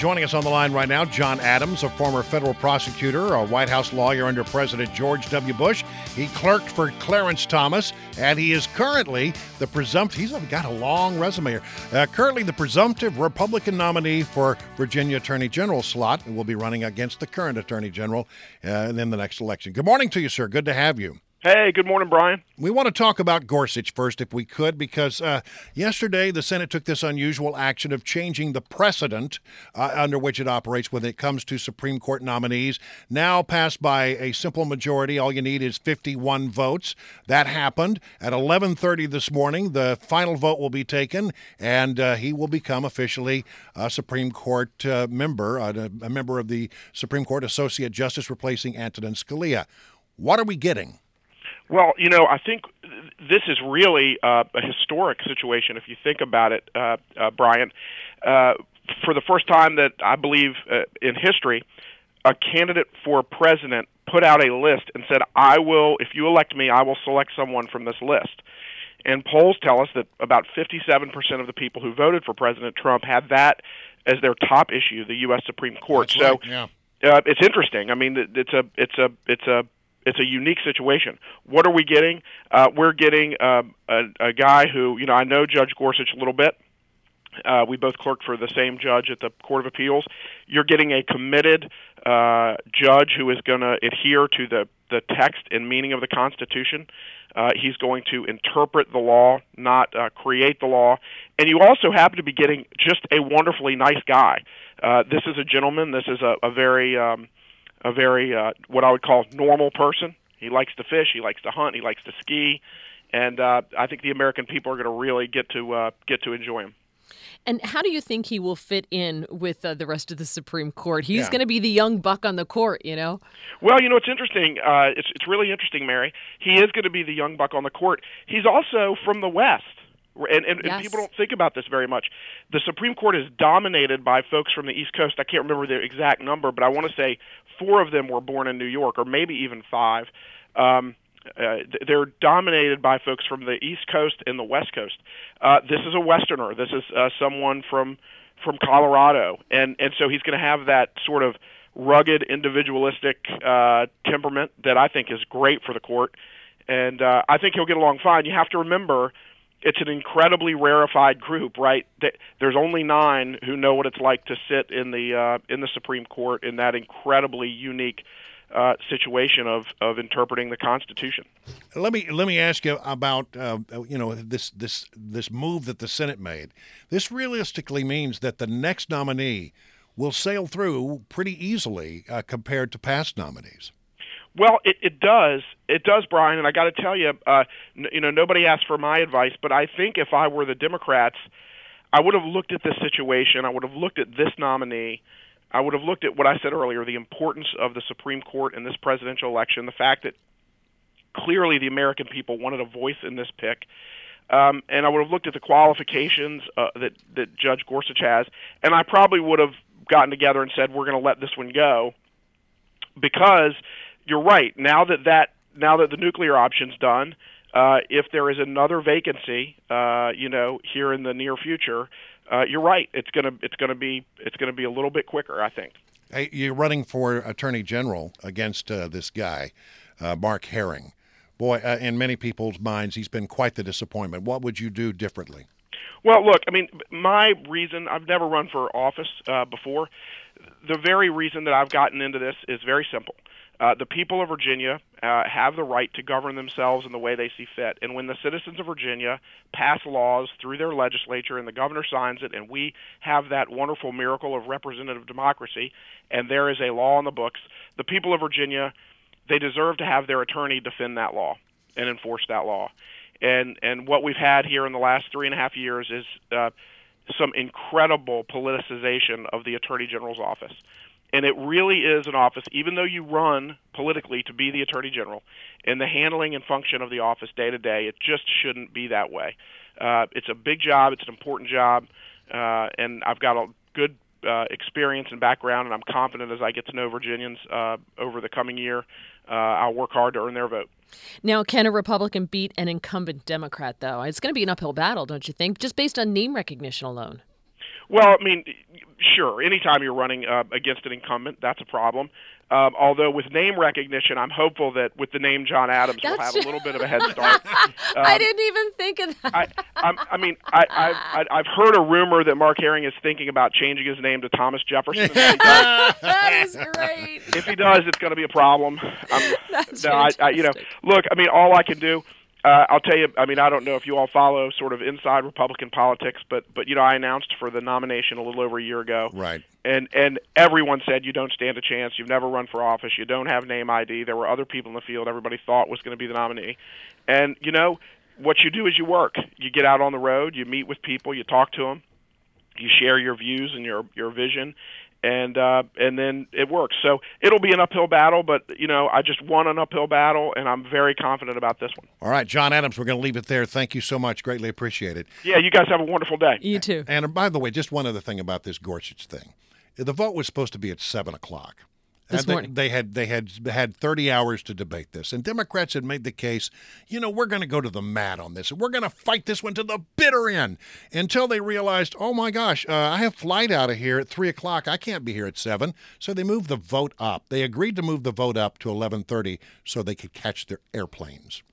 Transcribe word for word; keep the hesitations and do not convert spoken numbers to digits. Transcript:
Joining us on the line right now, John Adams, a former federal prosecutor, a White House lawyer under President George W. Bush. He clerked for Clarence Thomas, and he is currently the presumptive, he's got a long resume here, uh, currently the presumptive Republican nominee for Virginia Attorney General slot, and will be running against the current Attorney General uh, in the next election. Good morning to you, sir. Good to have you. Hey, good morning, Brian. We want to talk about Gorsuch first, if we could, because uh, yesterday the Senate took this unusual action of changing the precedent uh, under which it operates when it comes to Supreme Court nominees. Now passed by a simple majority. All you need is fifty-one votes. That happened. At eleven thirty this morning, the final vote will be taken, and uh, he will become officially a Supreme Court uh, member, uh, a member of the Supreme Court, Associate Justice, replacing Antonin Scalia. What are we getting? Well, you know, I think this is really uh, a historic situation if you think about it, uh, uh, Brian. Uh, for the first time that I believe uh, in history, a candidate for president put out a list and said, I will, if you elect me, I will select someone from this list. And polls tell us that about fifty-seven percent of the people who voted for President Trump had that as their top issue, the U S Supreme Court. That's so right, yeah. uh, it's interesting. I mean, it's a, it's a, it's a, It's a unique situation. What are we getting? Uh, we're getting uh, a, a guy who, you know, I know Judge Gorsuch a little bit. Uh, we both clerked for the same judge at the Court of Appeals. You're getting a committed uh, judge who is going to adhere to the, the text and meaning of the Constitution. Uh, he's going to interpret the law, not uh, create the law. And you also happen to be getting just a wonderfully nice guy. Uh, this is a gentleman. This is a, a very... Um, a very, uh, what I would call normal person. He likes to fish, he likes to hunt, he likes to ski, and uh, I think the American people are going to really get to uh, get to enjoy him. And how do you think he will fit in with uh, the rest of the Supreme Court? He's Yeah. going to be the young buck on the court, you know? Well, you know, it's interesting. Uh, it's, it's really interesting, Mary. He is going to be the young buck on the court. He's also from the West. And, and, Yes. and people don't think about this very much. The Supreme Court is dominated by folks from the East Coast. I can't remember the exact number, but I want to say four of them were born in New York, or maybe even five. Um, uh, they're dominated by folks from the East Coast and the West Coast. Uh, this is a Westerner. This is uh, someone from from Colorado, and and so he's going to have that sort of rugged, individualistic uh, temperament that I think is great for the court, and uh, I think he'll get along fine. You have to remember, it's an incredibly rarefied group, right? There's only nine who know what it's like to sit in the uh, in the Supreme Court in that incredibly unique uh, situation of, of interpreting the Constitution. Let me let me ask you about uh, you know this this this move that the Senate made. This realistically means that the next nominee will sail through pretty easily uh, compared to past nominees. Well, it, it does. It does, Brian, and I got to tell you, uh, n- you know, nobody asked for my advice, but I think if I were the Democrats, I would have looked at this situation. I would have looked at this nominee. I would have looked at what I said earlier, the importance of the Supreme Court in this presidential election, the fact that clearly the American people wanted a voice in this pick, um, and I would have looked at the qualifications uh, that, that Judge Gorsuch has, and I probably would have gotten together and said, we're going to let this one go, because you're right. Now that that now that the nuclear option's done, uh, if there is another vacancy, uh, you know, here in the near future, uh, you're right. It's gonna it's gonna be it's gonna be a little bit quicker, I think. Hey, you're running for Attorney General against uh, this guy, uh, Mark Herring. Boy, uh, in many people's minds, he's been quite the disappointment. What would you do differently? Well, look, I mean, my reason, I've never run for office uh, before. The very reason that I've gotten into this is very simple. Uh, the people of Virginia uh, have the right to govern themselves in the way they see fit. And when the citizens of Virginia pass laws through their legislature and the governor signs it, and we have that wonderful miracle of representative democracy, and there is a law in the books, the people of Virginia, they deserve to have their attorney defend that law and enforce that law. And and what we've had here in the last three and a half years is uh, some incredible politicization of the Attorney General's office. And it really is an office, even though you run politically to be the Attorney General, in the handling and function of the office day to day, it just shouldn't be that way. Uh, it's a big job. It's an important job. Uh, and I've got a good uh, experience and background, and I'm confident as I get to know Virginians uh, over the coming year, uh, I'll work hard to earn their vote. Now, can a Republican beat an incumbent Democrat, though? It's going to be an uphill battle, don't you think, just based on name recognition alone? Well, I mean, sure. Anytime you're running uh, against an incumbent, that's a problem. Um, although with name recognition, I'm hopeful that with the name John Adams, That's we'll have true. a little bit of a head start. I Um, didn't even think of that. I, I'm, I mean, I, I've, I- I've heard a rumor that Mark Herring is thinking about changing his name to Thomas Jefferson. And if, he does, That is great. if he does, it's going to be a problem. Um, That's no, I, I, you know, fantastic. look, I mean, all I can do. Uh, I'll tell you. I mean, I don't know if you all follow sort of inside Republican politics, but but you know, I announced for the nomination a little over a year ago, Right. and and everyone said you don't stand a chance. You've never run for office. You don't have name I D. There were other people in the field everybody thought was going to be the nominee, and you know what you do is you work. You get out on the road. You meet with people. You talk to them. You share your views and your your vision, and uh, and then it works. So it'll be an uphill battle, but you know I just won an uphill battle, and I'm very confident about this one. All right, John Adams, we're going to leave it there. Thank you so much. Greatly appreciate it. Yeah, you guys have a wonderful day. You too. And by the way, just one other thing about this Gorsuch thing. The vote was supposed to be at seven o'clock. This And they, morning. They had they had had thirty hours to debate this, and Democrats had made the case. You know, we're going to go to the mat on this, and we're going to fight this one to the bitter end until they realized, oh my gosh, uh, I have flight out of here at three o'clock. I can't be here at seven. So they moved the vote up. They agreed to move the vote up to eleven thirty so they could catch their airplanes.